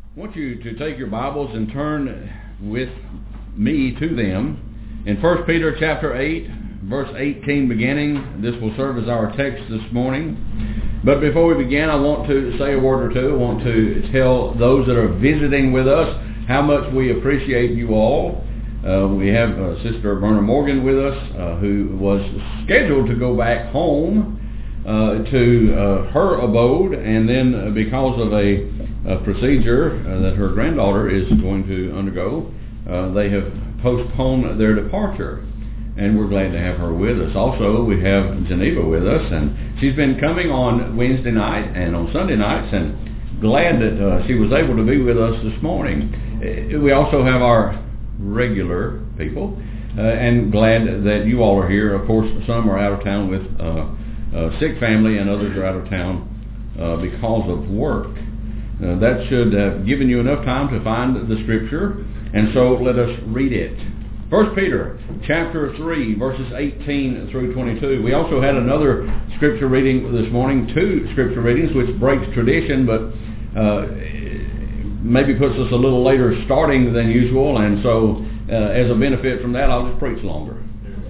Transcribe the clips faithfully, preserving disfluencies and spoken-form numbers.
I want you to take your Bibles and turn with me to them. In First Peter chapter eight, verse eighteen beginning, this will serve as our text this morning. But before we begin, I want to say a word or two. I want to tell those that are visiting with us how much we appreciate you all. Uh, we have uh, Sister Verna Morgan with us, uh, who was scheduled to go back home uh, to uh, her abode, and then uh, because of a, a procedure uh, that her granddaughter is going to undergo, uh, they have postponed their departure, and we're glad to have her with us. Also, we have Geneva with us, and she's been coming on Wednesday night and on Sunday nights, and glad that uh, she was able to be with us this morning. We also have our regular people, uh, and glad that you all are here. Of course, some are out of town with uh, a sick family, and others are out of town uh, because of work. Uh, that should have given you enough time to find the scripture, and so let us read it. First Peter chapter three, verses eighteen through twenty-two. We also had another scripture reading this morning, two scripture readings, which breaks tradition, but uh, maybe puts us a little later starting than usual, and so uh, as a benefit from that, I'll just preach longer.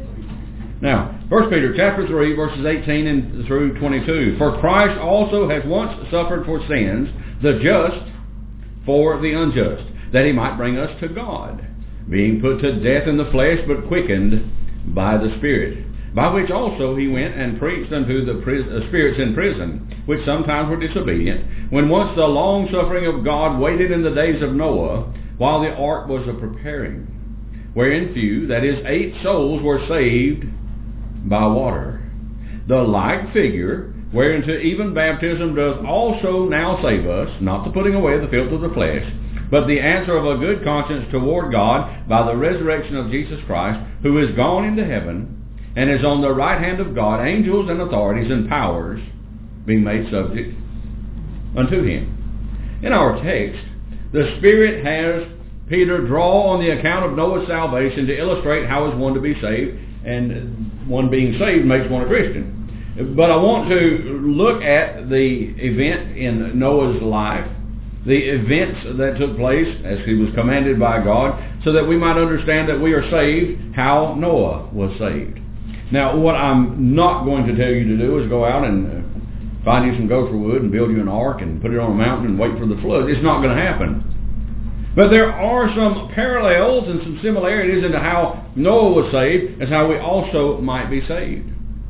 Now, First Peter chapter three, verses eighteen and through twenty-two. For Christ also has once suffered for sins, the just for the unjust, that he might bring us to God, being put to death in the flesh, but quickened by the Spirit, by which also he went and preached unto the pris- uh, spirits in prison, which sometimes were disobedient, when once the long suffering of God waited in the days of Noah, while the ark was a preparing, wherein few, that is, eight souls, were saved by water. The like figure, whereunto even baptism doth also now save us, not the putting away of the filth of the flesh, but the answer of a good conscience toward God by the resurrection of Jesus Christ, who is gone into heaven, and is on the right hand of God, angels and authorities and powers being made subject unto him. In our text, the Spirit has Peter draw on the account of Noah's salvation to illustrate how is one to be saved, and one being saved makes one a Christian. But I want to look at the event in Noah's life, the events that took place as he was commanded by God, so that we might understand that we are saved how Noah was saved. Now, what I'm not going to tell you to do is go out and uh, find you some gopher wood and build you an ark and put it on a mountain and wait for the flood. It's not going to happen. But there are some parallels and some similarities into how Noah was saved as how we also might be saved.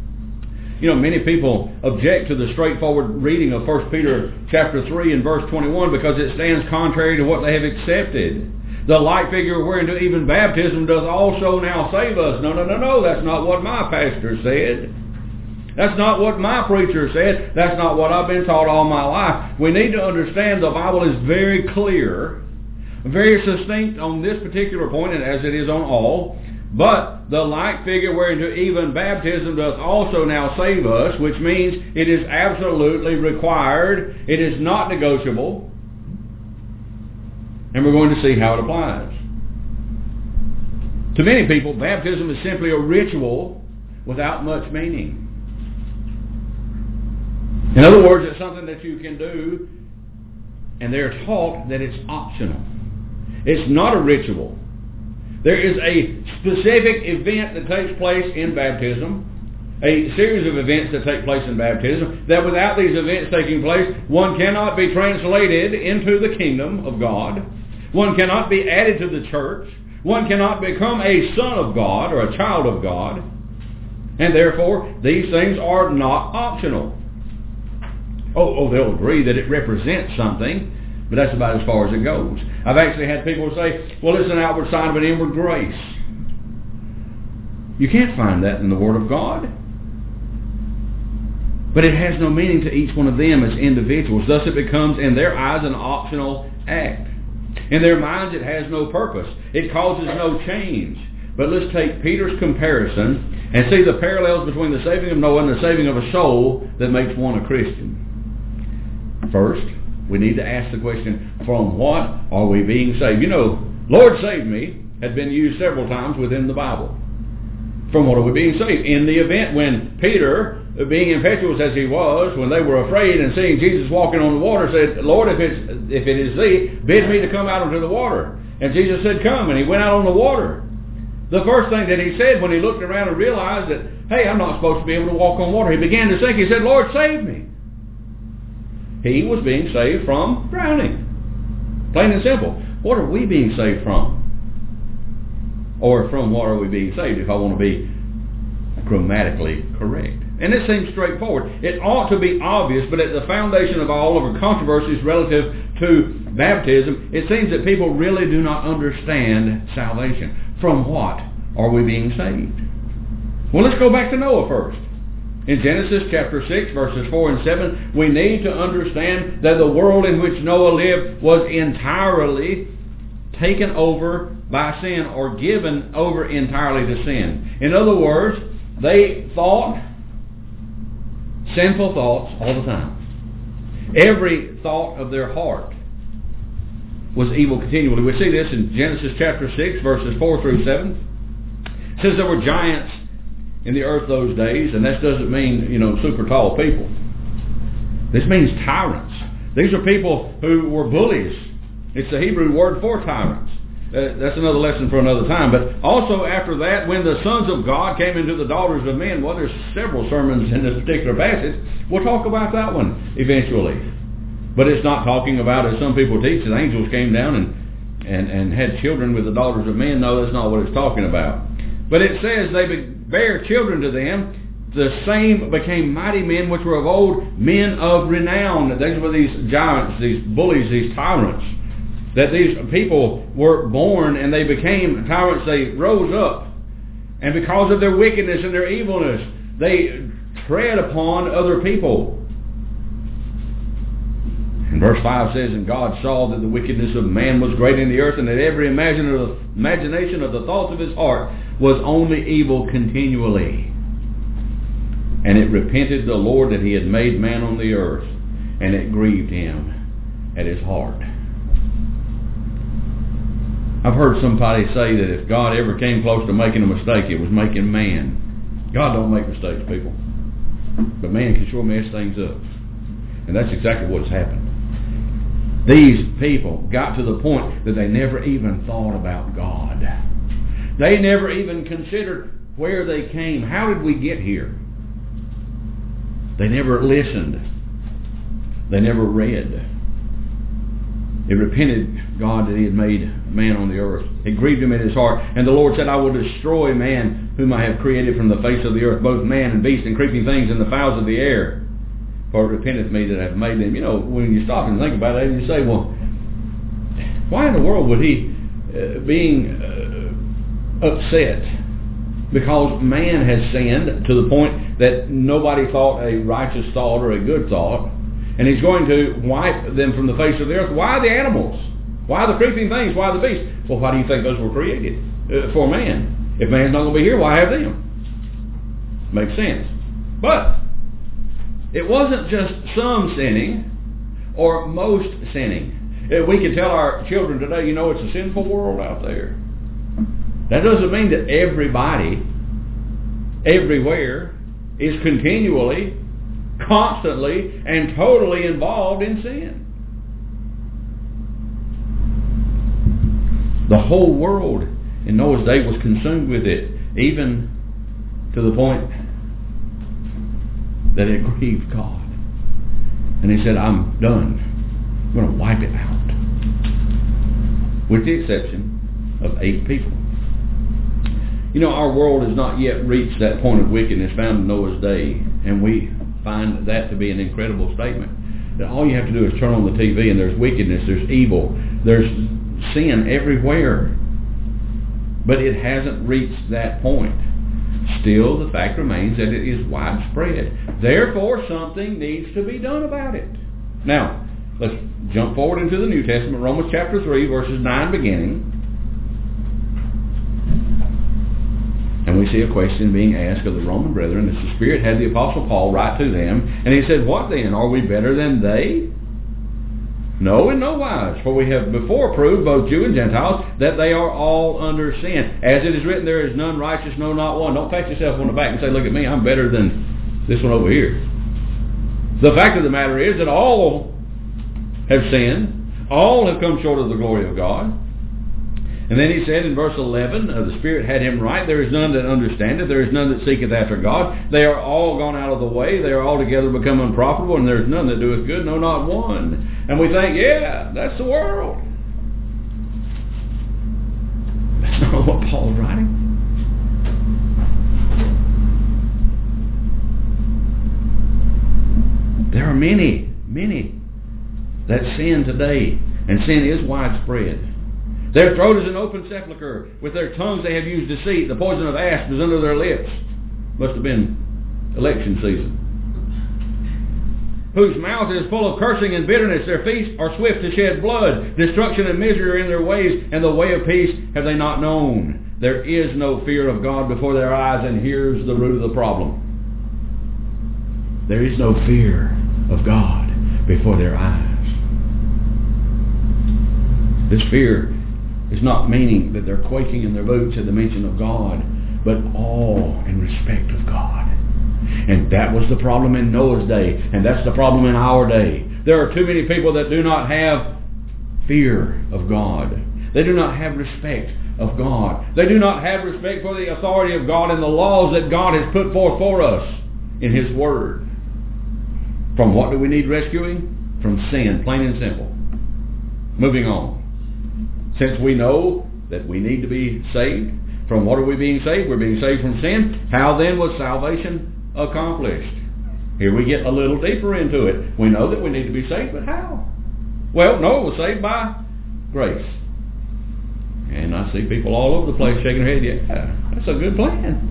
You know, many people object to the straightforward reading of First Peter chapter three and verse twenty-one because it stands contrary to what they have accepted. The like figure whereunto even baptism does also now save us. No, no, no, no. That's not what my pastor said. That's not what my preacher said. That's not what I've been taught all my life. We need to understand the Bible is very clear, very succinct on this particular point, and as it is on all. But the like figure whereunto even baptism doth also now save us, which means it is absolutely required. It is not negotiable. And we're going to see how it applies. To many people, baptism is simply a ritual without much meaning. In other words, it's something that you can do, and they're taught that it's optional. It's not a ritual. There is a specific event that takes place in baptism, a series of events that take place in baptism, that without these events taking place, one cannot be translated into the kingdom of God. One cannot be added to the church. One cannot become a son of God or a child of God. And therefore, these things are not optional. Oh, oh, they'll agree that it represents something, but that's about as far as it goes. I've actually had people say, well, it's an outward sign of an inward grace. You can't find that in the Word of God. But it has no meaning to each one of them as individuals. Thus it becomes, in their eyes, an optional act. In their minds, it has no purpose. It causes no change. But let's take Peter's comparison and see the parallels between the saving of Noah and the saving of a soul that makes one a Christian. First, we need to ask the question, from what are we being saved? You know, Lord save me had been used several times within the Bible. From what are we being saved? In the event when Peter being impetuous as he was, when they were afraid and seeing Jesus walking on the water, said, Lord, if, it's, if it is thee, bid me to come out into the water. And Jesus said, come, and he went out on the water. The first thing that he said when he looked around and realized that, hey, I'm not supposed to be able to walk on water, he began to sink. He said, Lord, save me. He was being saved from drowning. Plain and simple. What are we being saved from? Or from what are we being saved, if I want to be grammatically correct? And it seems straightforward. It ought to be obvious, but at the foundation of all of our controversies relative to baptism, it seems that people really do not understand salvation. From what are we being saved? Well, let's go back to Noah first. In Genesis chapter six, verses four and seven, we need to understand that the world in which Noah lived was entirely taken over by sin, or given over entirely to sin. In other words, they thought sinful thoughts all the time. Every thought of their heart was evil continually. We see this in Genesis chapter six, verses four through seven. It says there were giants in the earth those days, and that doesn't mean, you know, super tall people. This means tyrants. These are people who were bullies. It's the Hebrew word for tyrants. Uh, that's another lesson for another time. But also after that, when the sons of God came into the daughters of men, well, there's several sermons in this particular passage. We'll talk about that one eventually. But it's not talking about, as some people teach, that angels came down and, and, and had children with the daughters of men. No, that's not what it's talking about. But it says they bare children to them. The same became mighty men which were of old, men of renown. These were these giants, these bullies, these tyrants. That these people were born and they became tyrants. They rose up. And because of their wickedness and their evilness, they tread upon other people. And verse five says, and God saw that the wickedness of man was great in the earth, and that every imagination of the thoughts of his heart was only evil continually. And it repented the Lord that he had made man on the earth, and it grieved him at his heart. I've heard somebody say that if God ever came close to making a mistake, it was making man. God don't make mistakes, people. But man can sure mess things up. And that's exactly what's happened. These people got to the point that they never even thought about God. They never even considered where they came. How did we get here? They never listened. They never read. It repented God that he had made man on the earth. It grieved him in his heart. And the Lord said, I will destroy man whom I have created from the face of the earth, both man and beast and creeping things and the fowls of the air. For it repenteth me that I have made them. You know, when you stop and think about it, and you say, well, why in the world would he, uh, being uh, upset because man has sinned to the point that nobody thought a righteous thought or a good thought, and he's going to wipe them from the face of the earth? Why the animals? Why the creeping things? Why the beasts? Well, why do you think those were created? Uh, for man. If man's not going to be here, why have them? Makes sense. But it wasn't just some sinning or most sinning. We can tell our children today, you know, it's a sinful world out there. That doesn't mean that everybody, everywhere, is continually, constantly, and totally involved in sin. The whole world in Noah's day was consumed with it, even to the point that it grieved God. And he said, I'm done. I'm going to wipe it out. With the exception of eight people. You know, our world has not yet reached that point of wickedness found in Noah's day. And we find that to be an incredible statement. That all you have to do is turn on the T V and there's wickedness, there's evil, there's sin everywhere. But it hasn't reached that point. Still, the fact remains that it is widespread. Therefore, something needs to be done about it. Now, let's jump forward into the New Testament, Romans chapter three, verses nine beginning. And we see a question being asked of the Roman brethren as the Spirit had the Apostle Paul write to them. And he said, what then? Are we better than they? No, in no wise. For we have before proved, both Jew and Gentiles, that they are all under sin. As it is written, there is none righteous, no, not one. Don't pat yourself on the back and say, look at me, I'm better than This one over here. The fact of the matter is that all have sinned. All have come short of the glory of God. And then he said in verse eleven, uh, the Spirit had him right. There is none that understandeth. There is none that seeketh after God. They are all gone out of the way. They are altogether become unprofitable. And there is none that doeth good, no, not one. And we think, yeah, that's the world. That's not what Paul's writing. There are many, many that sin today. And sin is widespread. Their throat is an open sepulchre. With their tongues they have used deceit. The poison of asp is under their lips. Must have been election season. Whose mouth is full of cursing and bitterness. Their feet are swift to shed blood. Destruction and misery are in their ways, and the way of peace have they not known. There is no fear of God before their eyes, and here's the root of the problem. There is no fear of God before their eyes. This fear is not meaning that they're quaking in their boots at the mention of God, but awe and respect of God. And that was the problem in Noah's day, and that's the problem in our day. There are too many people that do not have fear of God. They do not have respect of God. They do not have respect for the authority of God and the laws that God has put forth for us in His Word. From what do we need rescuing? From sin, plain and simple. Moving on. Since we know that we need to be saved, from what are we being saved? We're being saved from sin. How then was salvation accomplished? Here we get a little deeper into it. We know that we need to be saved, but how? Well, Noah was saved by grace. And I see people all over the place shaking their head, yeah, that's a good plan.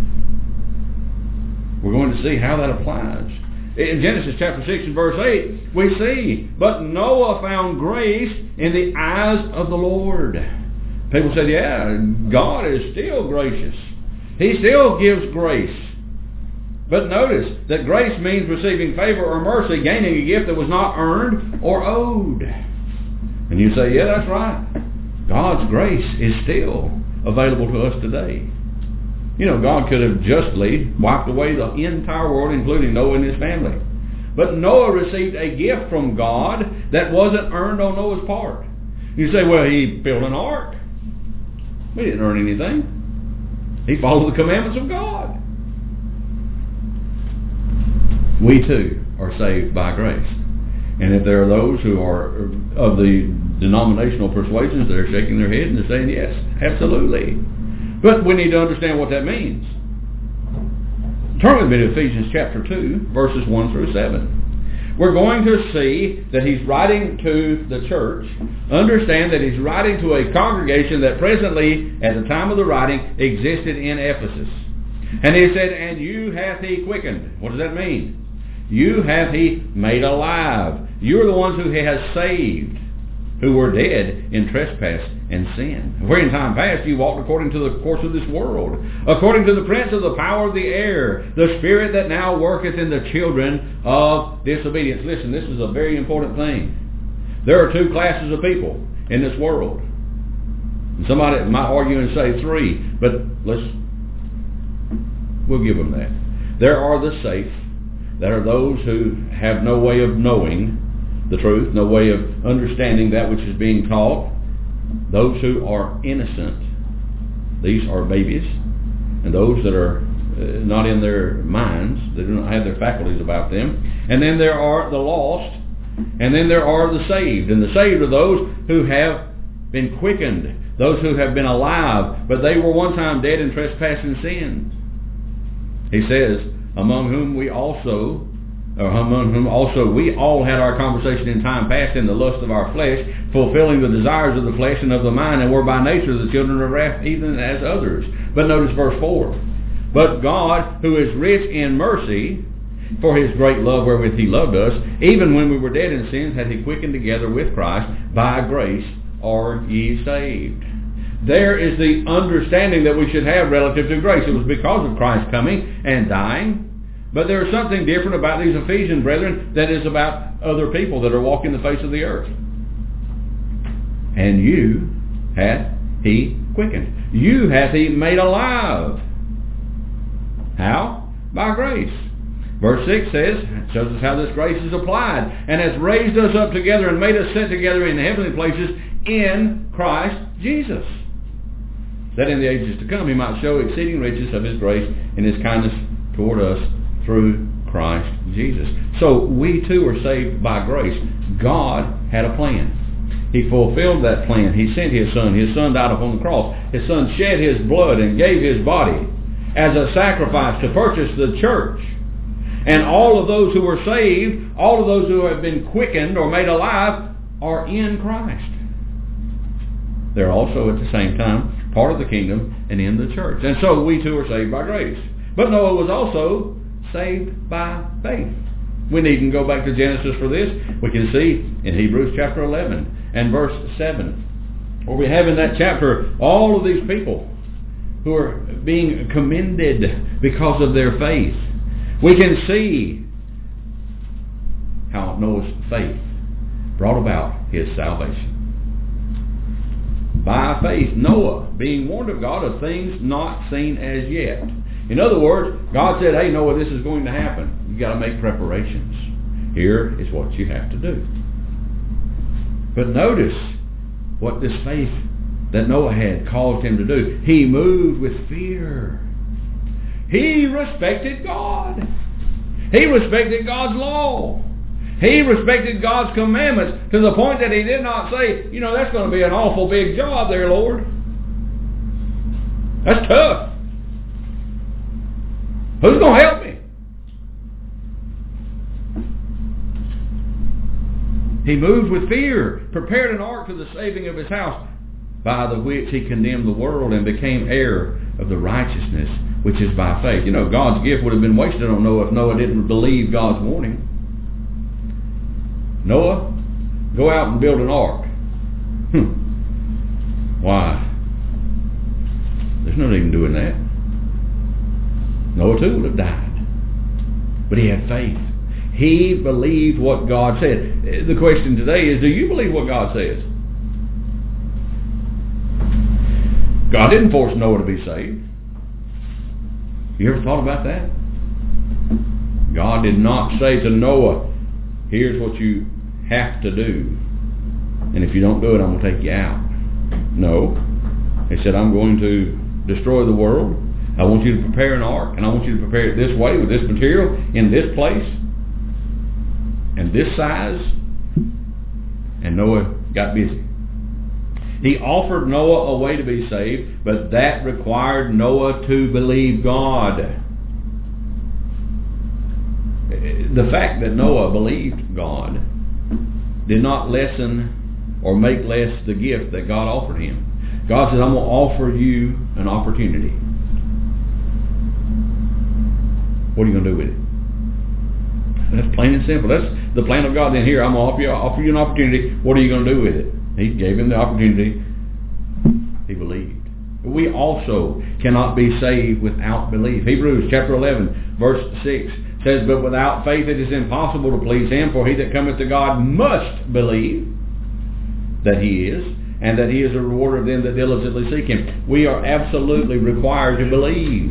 We're going to see how that applies. In Genesis chapter six and verse eight, we see, but Noah found grace in the eyes of the Lord. People said, yeah, God is still gracious. He still gives grace. But notice that grace means receiving favor or mercy, gaining a gift that was not earned or owed. And you say, yeah, that's right. God's grace is still available to us today. You know, God could have justly wiped away the entire world, including Noah and his family. But Noah received a gift from God that wasn't earned on Noah's part. You say, well, he built an ark. We didn't earn anything. He followed the commandments of God. We too are saved by grace. And if there are those who are of the denominational persuasions that are shaking their head and they're saying, yes, absolutely. But we need to understand what that means. Turn with me to Ephesians chapter two, verses one through seven. We're going to see that he's writing to the church. Understand that he's writing to a congregation that presently, at the time of the writing, existed in Ephesus. And he said, and you hath he quickened. What does that mean? You hath he made alive. You're the ones who he has saved, who were dead in trespass and sin. Where in time past you walked according to the course of this world, according to the prince of the power of the air, the spirit that now worketh in the children of disobedience. Listen, this is a very important thing. There are two classes of people in this world. And somebody might argue and say three, but let's, we'll give them that. There are the safe. That are those who have no way of knowing the truth, no way of understanding that which is being taught. Those who are innocent, these are babies. And those that are uh, not in their minds, they do not have their faculties about them. And then there are the lost, and then there are the saved. And the saved are those who have been quickened, those who have been alive, but they were one time dead in trespass and sin. He says, among whom we also, or among whom also we all had our conversation in time past in the lust of our flesh, fulfilling the desires of the flesh and of the mind, and were by nature the children of wrath, even as others. But notice verse four. But God, who is rich in mercy, for his great love wherewith he loved us, even when we were dead in sins, hath he quickened together with Christ. By grace are ye saved. There is the understanding that we should have relative to grace. It was because of Christ coming and dying. But there is something different about these Ephesian brethren that is about other people that are walking the face of the earth. And you hath he quickened. You hath he made alive. How? By grace. Verse six says, it shows us how this grace is applied, and has raised us up together and made us sit together in heavenly places in Christ Jesus, that in the ages to come he might show exceeding riches of his grace and his kindness toward us through Christ Jesus. So we too are saved by grace. God had a plan. He fulfilled that plan. He sent his Son. His Son died upon the cross. His Son shed his blood and gave his body as a sacrifice to purchase the church. And all of those who were saved, all of those who have been quickened or made alive, are in Christ. They're also at the same time part of the kingdom and in the church. And so we too are saved by grace. But Noah was also saved by faith. We needn't go back to Genesis for this. We can see in Hebrews chapter eleven and verse seven, where we have in that chapter all of these people who are being commended because of their faith. We can see how Noah's faith brought about his salvation. By faith, Noah, being warned of God of things not seen as yet. In other words, God said, hey, Noah, this is going to happen. You've got to make preparations. Here is what you have to do. But notice what this faith that Noah had caused him to do. He moved with fear. He respected God. He respected God's law. He respected God's commandments to the point that he did not say, you know, that's going to be an awful big job there, Lord. That's tough. Who's going to help me? He moved with fear, prepared an ark to the saving of his house, by the which he condemned the world and became heir of the righteousness which is by faith. You know, God's gift would have been wasted on Noah if Noah didn't believe God's warning. Noah, go out and build an ark. Hmm. Why? There's no need in doing that. Noah too would have died. But he had faith. He believed what God said. The question today is, do you believe what God says? God didn't force Noah to be saved. You ever thought about that? God did not say to Noah, here's what you have to do, and if you don't do it, I'm going to take you out. No. He said, I'm going to destroy the world. I want you to prepare an ark, and I want you to prepare it this way, with this material, in this place, and this size. And Noah got busy. He offered Noah a way to be saved, but that required Noah to believe God. The fact that Noah believed God did not lessen or make less the gift that God offered him. God said, I'm going to offer you an opportunity. What are you going to do with it? That's plain and simple. That's the plan of God. Then here, I'm going to offer you, offer you an opportunity. What are you going to do with it? He gave him the opportunity. He believed. But we also cannot be saved without belief. Hebrews chapter eleven, verse six says, but without faith it is impossible to please him, for he that cometh to God must believe that he is, and that he is a rewarder of them that diligently seek him. We are absolutely required to believe.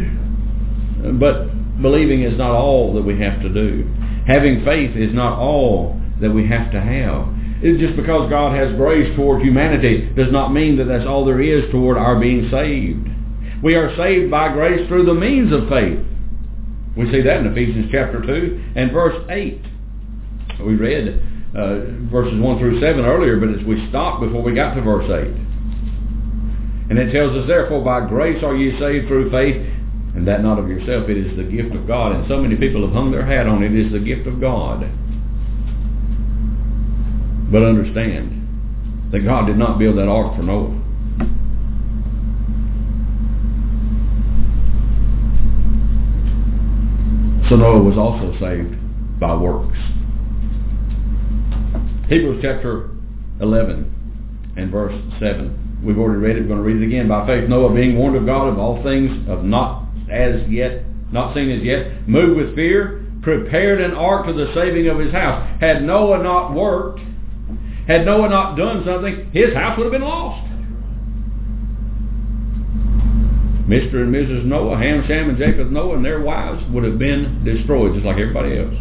But believing is not all that we have to do. Having faith is not all that we have to have. It's just because God has grace toward humanity does not mean that that's all there is toward our being saved. We are saved by grace through the means of faith. We see that in Ephesians chapter two and verse eight. We read uh, verses one through seven earlier, but as we stopped before we got to verse eight. And it tells us, therefore, by grace are ye saved through faith, and that not of yourself, it is the gift of God. And so many people have hung their hat on it. It is the gift of God. But understand that God did not build that ark for Noah. So Noah was also saved by works. Hebrews chapter eleven and verse seven. We've already read it. We're going to read it again. By faith Noah, being warned of God of all things of not as yet, not seen as yet, moved with fear, prepared an ark to the saving of his house. Had Noah not worked, had Noah not done something, his house would have been lost. Mister and Missus Noah, Ham, Shem, and Japheth, Noah, and their wives would have been destroyed just like everybody else.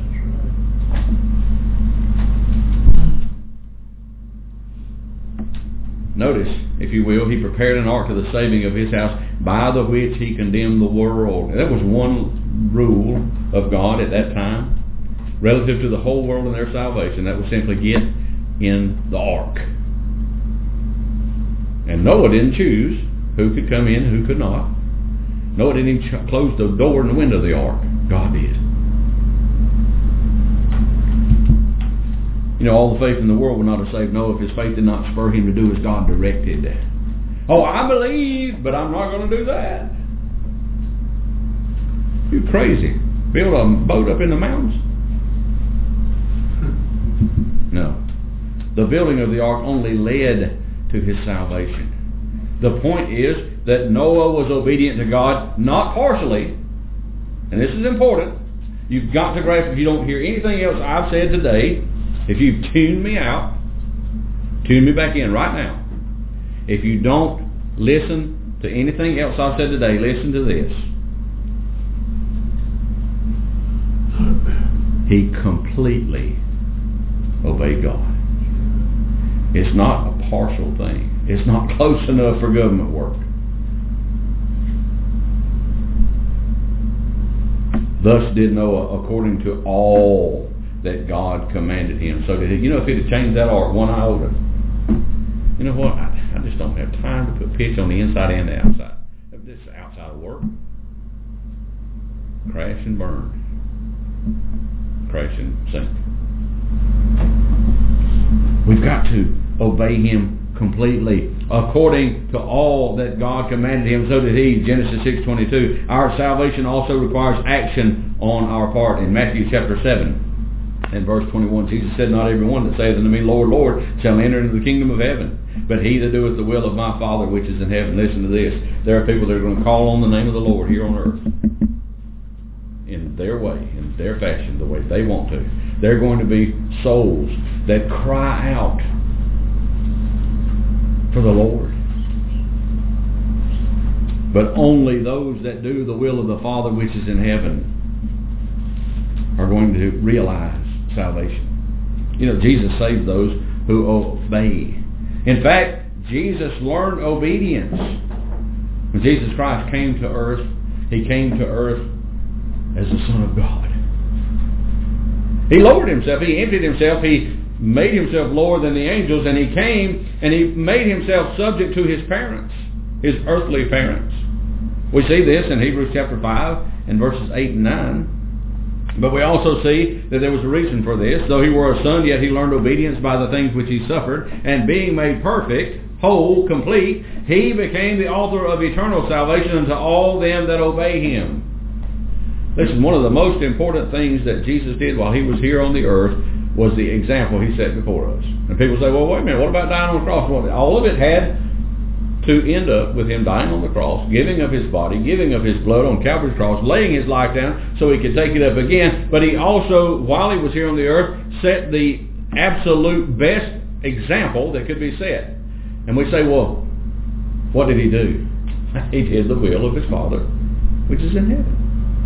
Notice, if you will, he prepared an ark to the saving of his house, by the which he condemned the world. That was one rule of God at that time, relative to the whole world and their salvation. That was simply get in the ark. And Noah didn't choose who could come in and who could not. Noah didn't even ch- close the door and the window of the ark. God did. You know, all the faith in the world would not have saved Noah if his faith did not spur him to do as God directed. Oh, I believe, but I'm not going to do that. You're crazy. Build a boat up in the mountains? No. The building of the ark only led to his salvation. The point is that Noah was obedient to God, not partially, and this is important. You've got to grasp, if you don't hear anything else I've said today, if you've tuned me out, tune me back in right now. If you don't listen to anything else I've said today, listen to this. He completely obeyed God. It's not a partial thing. It's not close enough for government work. Thus did Noah according to all that God commanded him. So did he. You know, if he'd have changed that ark one iota, you know what? I, I just don't have time to put pitch on the inside and the outside. This is outside of work. Crash and burn. Crash and sink. We've got to obey him completely according to all that God commanded him. So did he. Genesis six twenty-two. Our salvation also requires action on our part. In Matthew chapter seven and verse twenty-one, Jesus said, not every one that saith unto me, Lord, Lord, shall enter into the kingdom of heaven, but he that doeth the will of my Father which is in heaven. Listen to this. There are people that are going to call on the name of the Lord here on earth in their way, in their fashion, the way they want to. They're going to be souls that cry out for the Lord. But only those that do the will of the Father which is in heaven are going to realize salvation. You know, Jesus saves those who obey. In fact, Jesus learned obedience. When Jesus Christ came to earth, he came to earth as the Son of God. He lowered himself. He emptied himself. He made himself lower than the angels, and he came and he made himself subject to his parents, his earthly parents. We see this in Hebrews chapter five and verses eight and nine. But we also see that there was a reason for this. Though he were a son, yet he learned obedience by the things which he suffered, and being made perfect, whole, complete, he became the author of eternal salvation unto all them that obey him. Listen, one of the most important things that Jesus did while he was here on the earth was the example he set before us. And people say, well, wait a minute, what about dying on the cross? Well, all of it had to end up with him dying on the cross, giving of his body, giving of his blood on Calvary's cross, laying his life down so he could take it up again. But he also, while he was here on the earth, set the absolute best example that could be set. And we say, well, what did he do? He did the will of his Father, which is in heaven.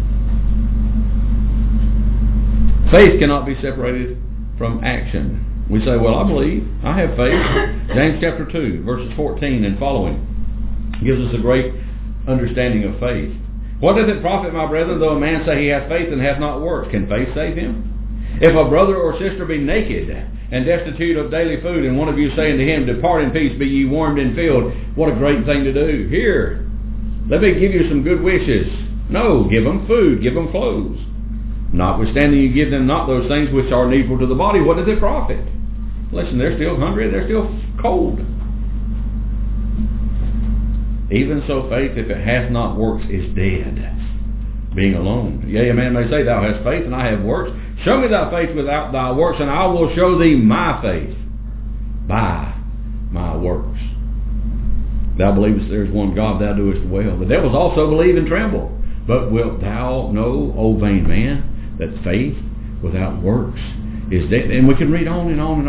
Faith cannot be separated from action. We say, well, I believe, I have faith. James chapter two, verses fourteen and following gives us a great understanding of faith. What doth it profit, my brethren, though a man say he hath faith and hath not works? Can faith save him? If a brother or sister be naked and destitute of daily food, and one of you say unto him, depart in peace, be ye warmed and filled, what a great thing to do. Here, let me give you some good wishes. No, give them food, give them clothes. Notwithstanding, you give them not those things which are needful to the body, what does it profit? Listen, they're still hungry, they're still cold. Even so, faith, if it hath not works, is dead, being alone. Yea, a man may say, thou hast faith, and I have works. Show me thy faith without thy works, and I will show thee my faith by my works. Thou believest there is one God, thou doest well. The devils also believe and tremble. But wilt thou know, O vain man, that faith without works is dead? And we can read on and on and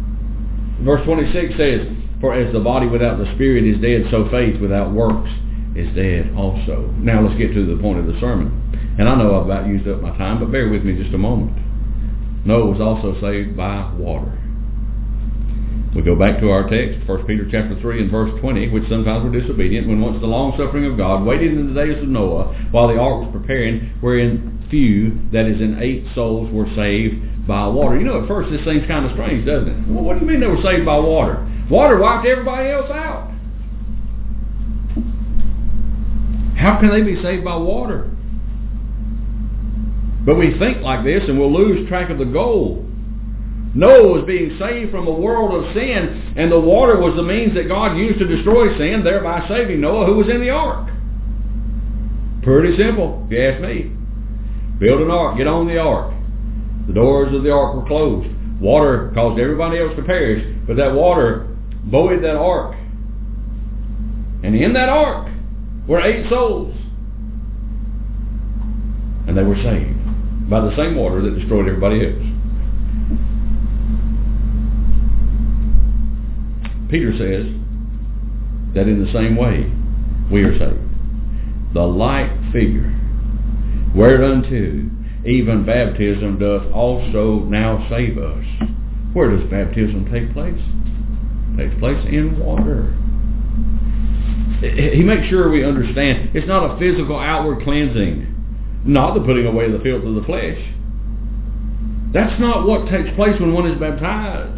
on. Verse twenty-six says, for as the body without the spirit is dead, so faith without works is dead also. Now let's get to the point of the sermon. And I know I've about used up my time, but bear with me just a moment. Noah was also saved by water. We go back to our text, First Peter chapter three and verse twenty, which sometimes were disobedient, when once the long-suffering of God waited in the days of Noah while the ark was preparing, wherein few, that is in eight souls, were saved by water. You know, at first this seems kind of strange, doesn't it? Well, what do you mean they were saved by water? Water wiped everybody else out. How can they be saved by water? But we think like this and we'll lose track of the goal. Noah was being saved from a world of sin, and the water was the means that God used to destroy sin, thereby saving Noah, who was in the ark. Pretty simple, if you ask me. Build an ark, get on the ark. The doors of the ark were closed. Water caused everybody else to perish, but that water buoyed that ark. And in that ark were eight souls. And they were saved by the same water that destroyed everybody else. Peter says that in the same way we are saved. The like figure, whereunto even baptism doth also now save us. Where does baptism take place? It takes place in water. He makes sure we understand it's not a physical outward cleansing, not the putting away the filth of the flesh. That's not what takes place when one is baptized.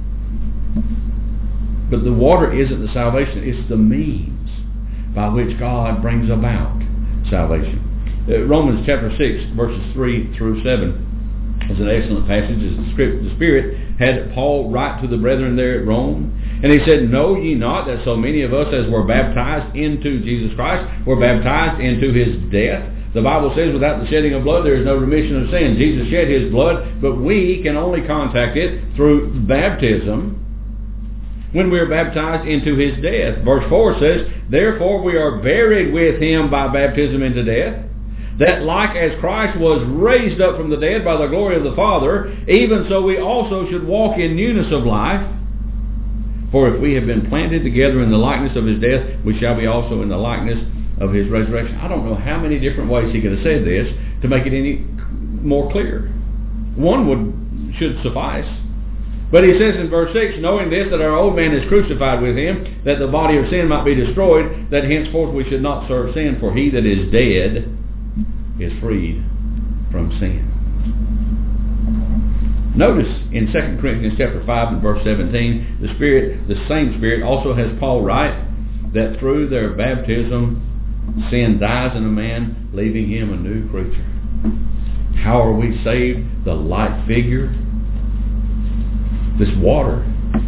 But the water isn't the salvation, it's the means by which God brings about salvation. Uh, Romans chapter six, verses three through seven is an excellent passage. As the, script, the Spirit had Paul write to the brethren there at Rome. And he said, Know ye not that so many of us as were baptized into Jesus Christ were baptized into his death? The Bible says without the shedding of blood there is no remission of sin. Jesus shed his blood, but we can only contact it through baptism when we are baptized into his death. Verse four says, Therefore we are buried with him by baptism into death, that like as Christ was raised up from the dead by the glory of the Father, even so we also should walk in newness of life. For if we have been planted together in the likeness of his death, we shall be also in the likeness of his resurrection. I don't know how many different ways he could have said this to make it any more clear. One would should suffice. But he says in verse six, knowing this, that our old man is crucified with him, that the body of sin might be destroyed, that henceforth we should not serve sin, for he that is dead is freed from sin. Notice in Second Corinthians chapter five and verse seventeen, the Spirit, the same Spirit also has Paul write that through their baptism, sin dies in a man, leaving him a new creature. How are we saved? The light figure, this water,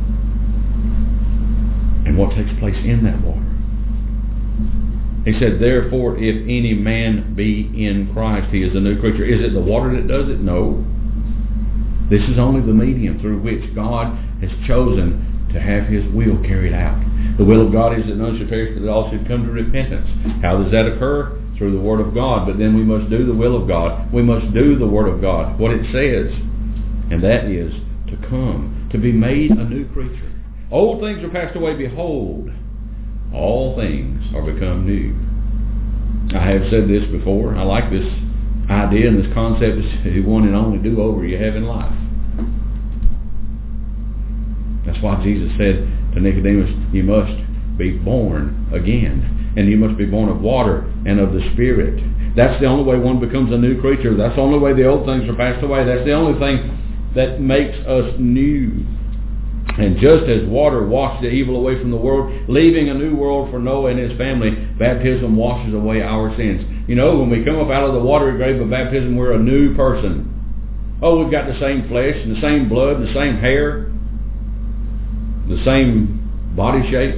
and what takes place in that water. He said, therefore, if any man be in Christ, he is a new creature. Is it the water that does it? No. This is only the medium through which God has chosen to have his will carried out. The will of God is that none should perish, but that all should come to repentance. How does that occur? Through the Word of God. But then we must do the will of God. We must do the Word of God, what it says. And that is to come, to be made a new creature. Old things are passed away, behold, all things are become new. I have said this before. I like this idea and this concept is the one and only do-over you have in life. That's why Jesus said to Nicodemus, you must be born again. And you must be born of water and of the Spirit. That's the only way one becomes a new creature. That's the only way the old things are passed away. That's the only thing that makes us new. And just as water washed the evil away from the world, leaving a new world for Noah and his family, baptism washes away our sins. You know, when we come up out of the watery grave of baptism, we're a new person. Oh, we've got the same flesh and the same blood and the same hair, the same body shape,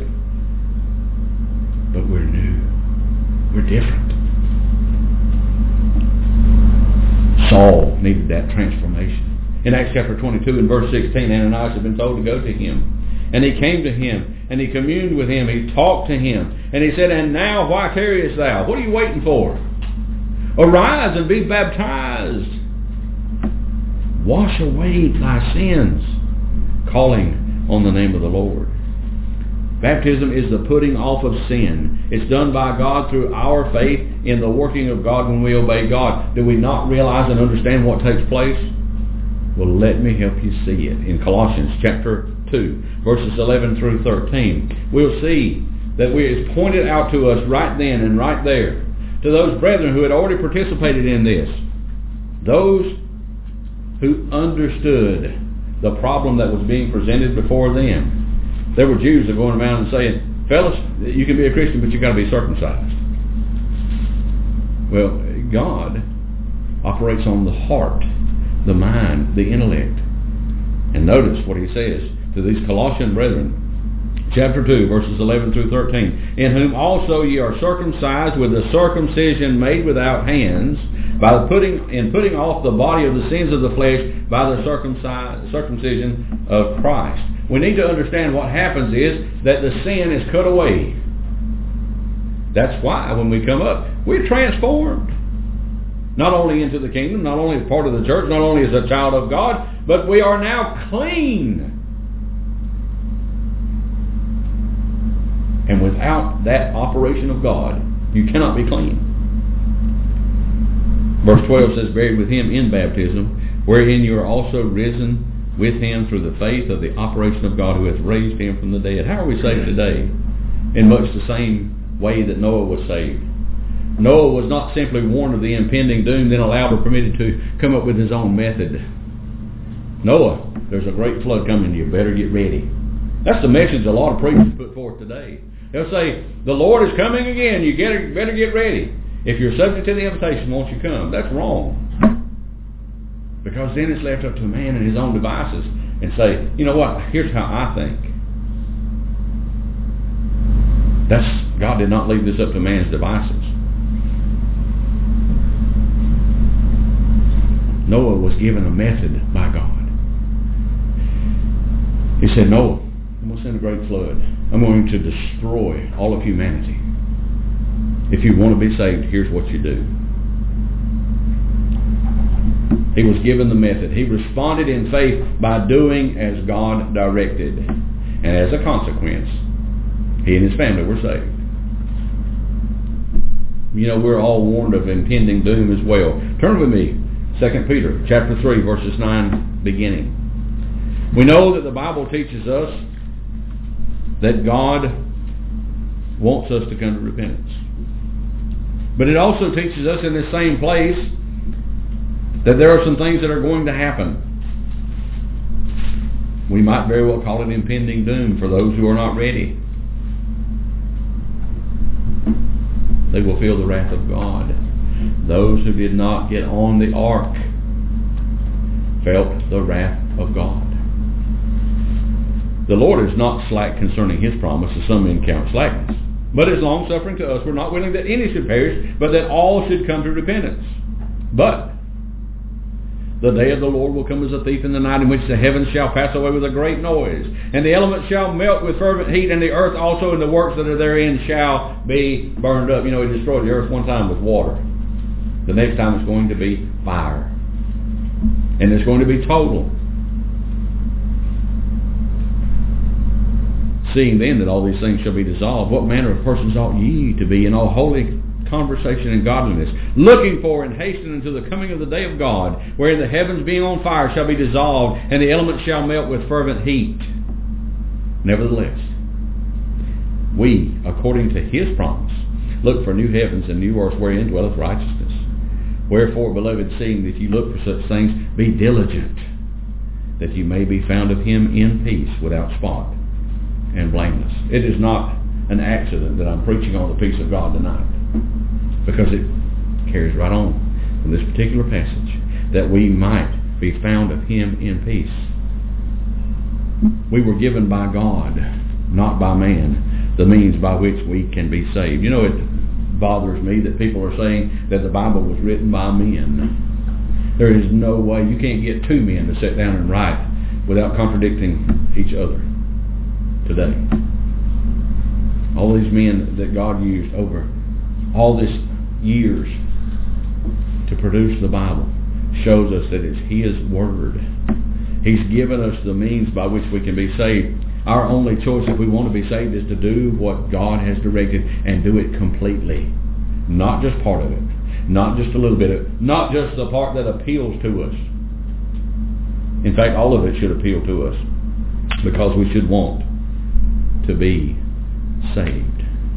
but we're new. We're different. Saul needed that transformation. In Acts chapter twenty-two and verse sixteen, Ananias had been told to go to him. And he came to him, and he communed with him, he talked to him, and he said, and now why tarriest thou? What are you waiting for? Arise and be baptized. Wash away thy sins, calling on the name of the Lord. Baptism is the putting off of sin. It's done by God through our faith in the working of God when we obey God. Do we not realize and understand what takes place? Well, let me help you see it. In Colossians chapter two, verses eleven through thirteen, we'll see that we, it's pointed out to us right then and right there, to those brethren who had already participated in this, those who understood the problem that was being presented before them. There were Jews that were going around and saying, fellas, you can be a Christian, but you've got to be circumcised. Well, God operates on the heart, the mind, the intellect. And notice what he says to these Colossian brethren. Chapter two, verses eleven through thirteen. In whom also ye are circumcised with the circumcision made without hands, by the putting in putting off the body of the sins of the flesh by the circumcision of Christ. We need to understand what happens is that the sin is cut away. That's why when we come up, we're transformed. Not only into the kingdom, not only as part of the church, not only as a child of God, but we are now clean. And without that operation of God, you cannot be clean. Verse twelve says, buried with him in baptism, wherein you are also risen with him through the faith of the operation of God who hath raised him from the dead. How are we saved today? In much the same way that Noah was saved. Noah was not simply warned of the impending doom, then allowed or permitted to come up with his own method. Noah, there's a great flood coming, you better get ready. That's the message a lot of preachers put forth today. They'll say, the Lord is coming again, you get, better get ready. If you're subject to the invitation, won't you come? That's wrong. Because then it's left up to man and his own devices and say, you know what, here's how I think. That's, God did not leave this up to man's devices. Noah was given a method by God. He said, Noah, I'm going to send a great flood. I'm going to destroy all of humanity. If you want to be saved, here's what you do. He was given the method. He responded in faith by doing as God directed. And as a consequence, he and his family were saved. You know, we're all warned of impending doom as well. Turn with me, Second Peter chapter three, verses nine beginning. We know that the Bible teaches us that God wants us to come to repentance. But it also teaches us in this same place that there are some things that are going to happen. We might very well call it impending doom for those who are not ready. They will feel the wrath of God. Those who did not get on the ark felt the wrath of God. The Lord is not slack concerning his promise, as some men count slackness, but is long-suffering to us. We're not willing that any should perish, but that all should come to repentance. But the day of the Lord will come as a thief in the night, in which the heavens shall pass away with a great noise, and the elements shall melt with fervent heat, and the earth also and the works that are therein shall be burned up. You know, he destroyed the earth one time with water. The next time it's going to be fire. And it's going to be total. Seeing then that all these things shall be dissolved, what manner of persons ought ye to be in all holy conversation and godliness, looking for and hastening unto the coming of the day of God, wherein the heavens being on fire shall be dissolved, and the elements shall melt with fervent heat. Nevertheless, we, according to his promise, look for new heavens and new earth wherein dwelleth righteousness. Wherefore, beloved, seeing that you look for such things, be diligent, that you may be found of him in peace, without spot and blameless. It is not an accident that I'm preaching on the peace of God tonight, because it carries right on from this particular passage, that we might be found of him in peace. We were given by God, not by man, the means by which we can be saved. You know, it bothers me that people are saying that the Bible was written by men. There is no way. You can't get two men to sit down and write without contradicting each other today. All these men that God used over all these years to produce the Bible shows us that it's his word. He's given us the means by which we can be saved. Our only choice if we want to be saved is to do what God has directed and do it completely. Not just part of it. Not just a little bit of it. Not just the part that appeals to us. In fact, all of it should appeal to us because we should want to be saved.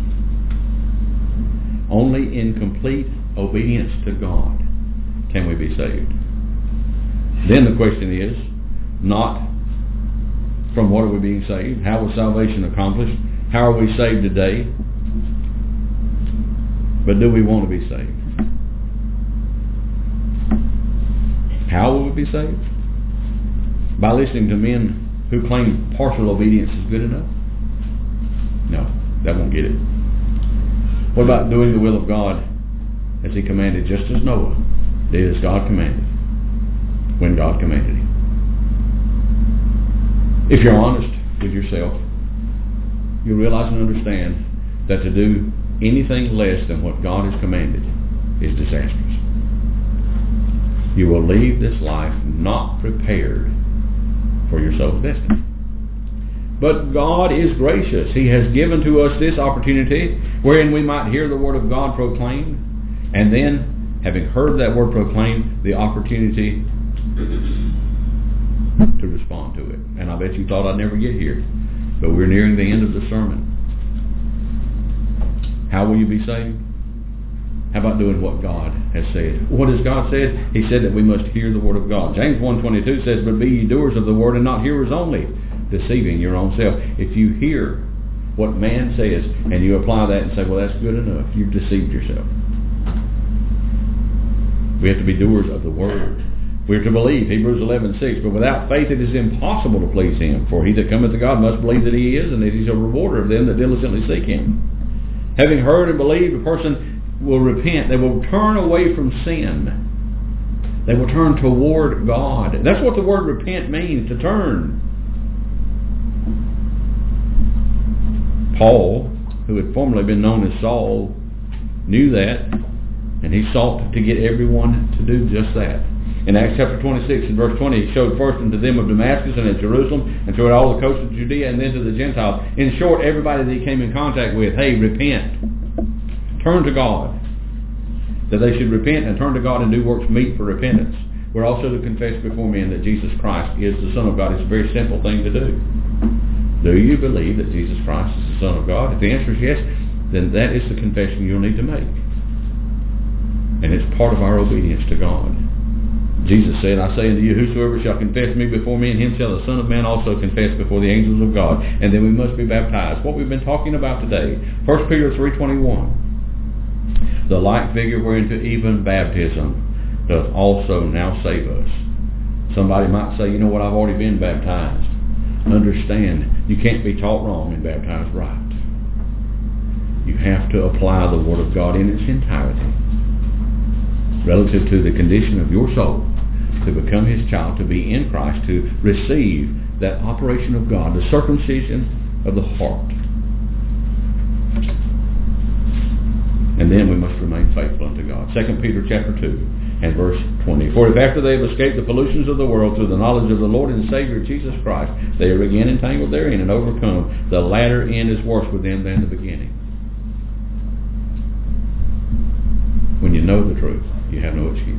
Only in complete obedience to God can we be saved. Then the question is, not from what are we being saved? How was salvation accomplished? How are we saved today? But do we want to be saved? How will we be saved? By listening to men who claim partial obedience is good enough? No, that won't get it. What about doing the will of God as He commanded, just as Noah did as God commanded, when God commanded him? If you're honest with yourself, you'll realize and understand that to do anything less than what God has commanded is disastrous. You will leave this life not prepared for your soul's destiny. But God is gracious. He has given to us this opportunity wherein we might hear the Word of God proclaimed, and then, having heard that Word proclaimed, the opportunity to respond to it. And I bet you thought I'd never get here, but we're nearing the end of the sermon. How will you be saved? How about doing what God has said? What has God said? He said that we must hear the Word of God. James one twenty-two says, "But be ye doers of the Word and not hearers only, deceiving your own self." If you hear what man says and you apply that and say, well, that's good enough, you've deceived yourself. We have to be doers of the Word. We are to believe, Hebrews eleven six, "But without faith it is impossible to please Him. For he that cometh to God must believe that He is, and that He is a rewarder of them that diligently seek Him." Having heard and believed, a person will repent. They will turn away from sin. They will turn toward God. That's what the word repent means, to turn. Paul, who had formerly been known as Saul, knew that, and he sought to get everyone to do just that. In Acts chapter twenty-six and verse twenty, He showed first unto them of Damascus and at Jerusalem and throughout all the coast of Judea and then to the Gentiles. In short, everybody that He came in contact with, hey, repent. Turn to God. That they should repent and turn to God and do works meet for repentance. We're also to confess before men that Jesus Christ is the Son of God. It's a very simple thing to do. Do you believe that Jesus Christ is the Son of God? If the answer is yes, then that is the confession you'll need to make. And it's part of our obedience to God. Jesus said, "I say unto you, whosoever shall confess me before men, him shall the Son of Man also confess before the angels of God." And then we must be baptized. What we've been talking about today, First Peter three twenty-one. "The like figure whereunto even baptism doth also now save us." Somebody might say, you know what, I've already been baptized. Understand, you can't be taught wrong and baptized right. You have to apply the Word of God in its entirety relative to the condition of your soul, to become His child, to be in Christ, to receive that operation of God, the circumcision of the heart. And then we must remain faithful unto God. Second Peter chapter two and verse twenty. "For if after they have escaped the pollutions of the world through the knowledge of the Lord and Savior Jesus Christ, they are again entangled therein and overcome, the latter end is worse with them than the beginning." When you know the truth, you have no excuse.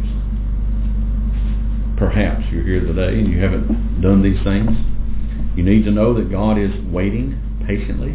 Perhaps you're here today and you haven't done these things. You need to know that God is waiting patiently.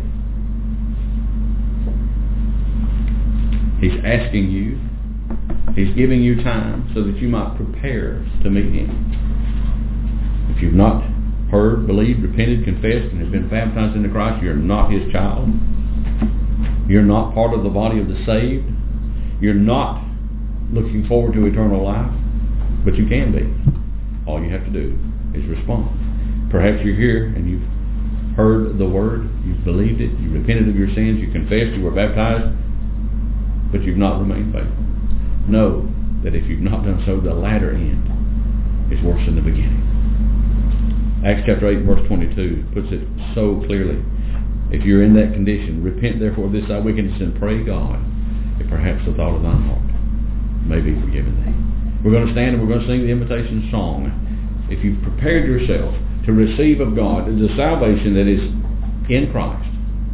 He's asking you. He's giving you time so that you might prepare to meet Him. If you've not heard, believed, repented, confessed, and have been baptized into Christ, you're not His child. You're not part of the body of the saved. You're not looking forward to eternal life, but you can be. All you have to do is respond. Perhaps you're here and you've heard the Word, you've believed it, you repented of your sins, you confessed, you were baptized, but you've not remained faithful. Know that if you've not done so, the latter end is worse than the beginning. Acts chapter eight verse twenty-two puts it so clearly. If you're in that condition, repent therefore of this thy wickedness and pray God, if perhaps the thought of thine heart may be forgiven thee. We're going to stand and we're going to sing the invitation song. If you've prepared yourself to receive of God the salvation that is in Christ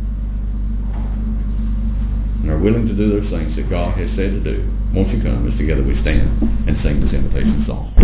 and are willing to do those things that God has said to do, won't you come as together we stand and sing this invitation song?